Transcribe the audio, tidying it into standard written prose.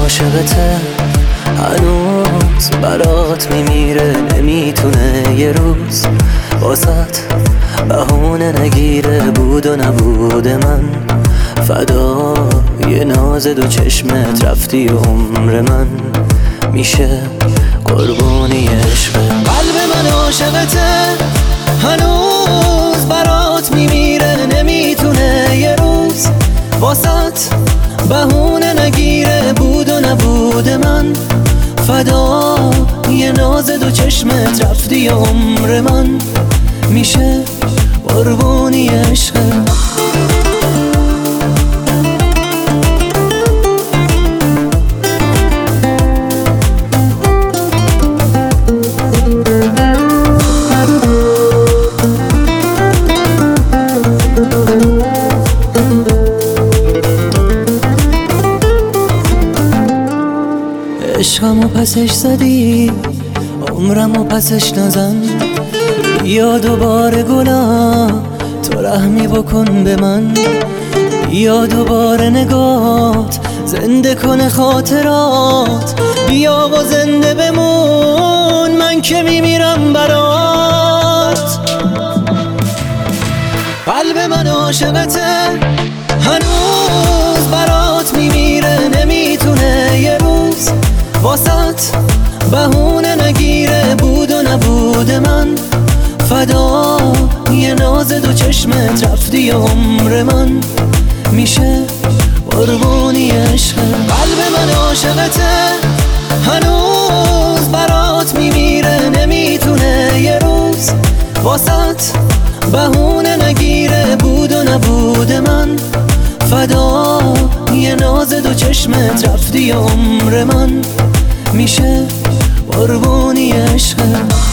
عاشقته، هنوز برات میمیره، نمیتونه یه روز واسط بهونه نگیره. بود و نبود من فدای ناز دو چشمت، رفتی و عمر من میشه قربونی عشق. قلب من عاشقته، هنوز برات میمیره، نمیتونه یه روز واسط بهونه نگیره. بود و نبود من فدای ناز دو چشمت، رفتی و عمر من میشه قربونی عشق. عشقمو پسش زدی، عمرمو پسش نزن. بیا دوباره گلم، تو رحمی بکن به من. بیا دوباره نگات، زنده کنه خاطرات. بیا و زنده بمون، من که میمیرم برات. قلب من عاشقته، هنوز برات میمیره، نمیتونه یه روز واسط بهونه نگیره. بود و نبود من فدای ناز دو چشمت، رفتی و عمر من میشه قربونی عشق. قلب من عاشقته، هنوز برات میمیره، نمیتونه یه روز واسط بهونه نگیره. بود و نبود من فدای ناز دو چشمت، رفتی و عمر من میشه قربونی عشق.